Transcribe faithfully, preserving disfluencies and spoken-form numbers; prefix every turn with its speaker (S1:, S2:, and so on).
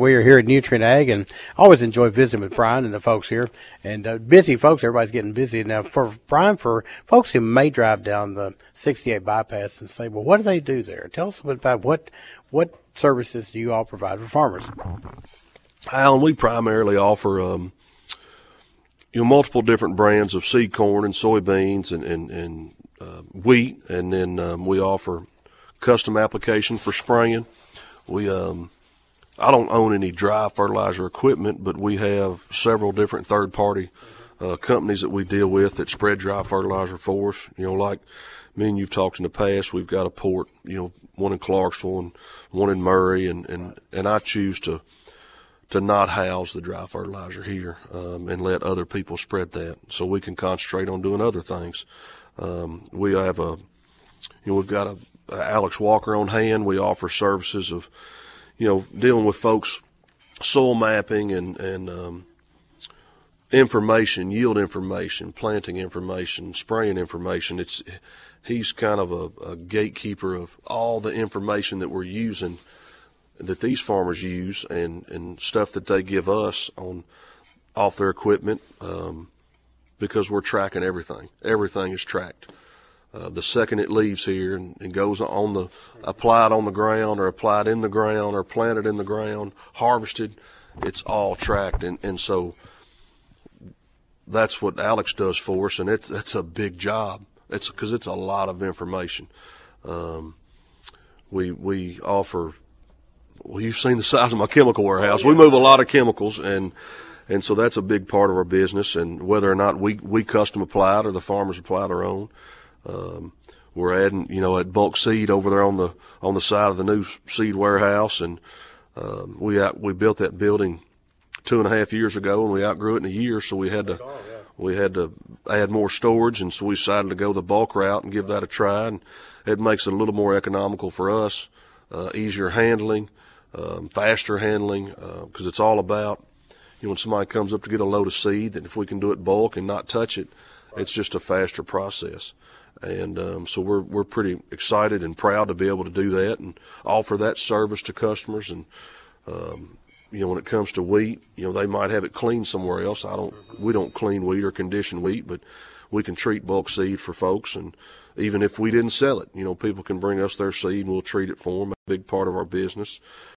S1: we are here at Nutrient Ag, and I always enjoy visiting with Brian and the folks here. And uh, busy folks, everybody's getting busy. Now, for Brian, for folks who may drive down the sixty-eight bypass and say, well, what do they do there? Tell us a bit about what, what services do you all provide for farmers?
S2: Alan, we primarily offer um, you know, multiple different brands of seed corn and soybeans and, and, and uh, wheat, and then um, we offer custom application for spraying. We, um, I don't own any dry fertilizer equipment, but we have several different third-party uh, companies that we deal with that spread dry fertilizer for us. You know, like me and you've talked in the past, we've got a port, you know, one in Clarksville and one in Murray, and, and, and I choose to to not house the dry fertilizer here um, and let other people spread that so we can concentrate on doing other things. Um, we have a, you know, we've got a, a Alex Walker on hand. We offer services of, you know, dealing with folks, soil mapping and, and um, information, yield information, planting information, spraying information. It's, he's kind of a, a gatekeeper of all the information that we're using, that these farmers use, and, and stuff that they give us on off their equipment, um, because we're tracking everything. Everything is tracked. Uh, the second it leaves here and, and goes on the, applied on the ground or applied in the ground or planted in the ground, harvested, it's all tracked. And, and so that's what Alex does for us, and it's, that's a big job. It's because it's a lot of information. Um, we, we offer, well, you've seen the size of my chemical warehouse. We move a lot of chemicals, and and so that's a big part of our business. And whether or not we, we custom apply it or the farmers apply their own, um, we're adding, you know, at bulk seed over there on the on the side of the new seed warehouse. And um, we out, we built that building two and a half years ago, and we outgrew it in a year, so we had to we had to add more storage, and so we decided to go the bulk route and give that a try. And it makes it a little more economical for us, uh, easier handling. Um, faster handling, because uh, it's all about, you know, when somebody comes up to get a load of seed, that if we can do it bulk and not touch it, right, it's just a faster process. And um, so we're we're pretty excited and proud to be able to do that and offer that service to customers. And um, you know, when it comes to wheat, you know, they might have it cleaned somewhere else. I don't, we don't clean wheat or condition wheat, but we can treat bulk seed for folks. And even if we didn't sell it, you know, people can bring us their seed and we'll treat it for them. A big part of our business.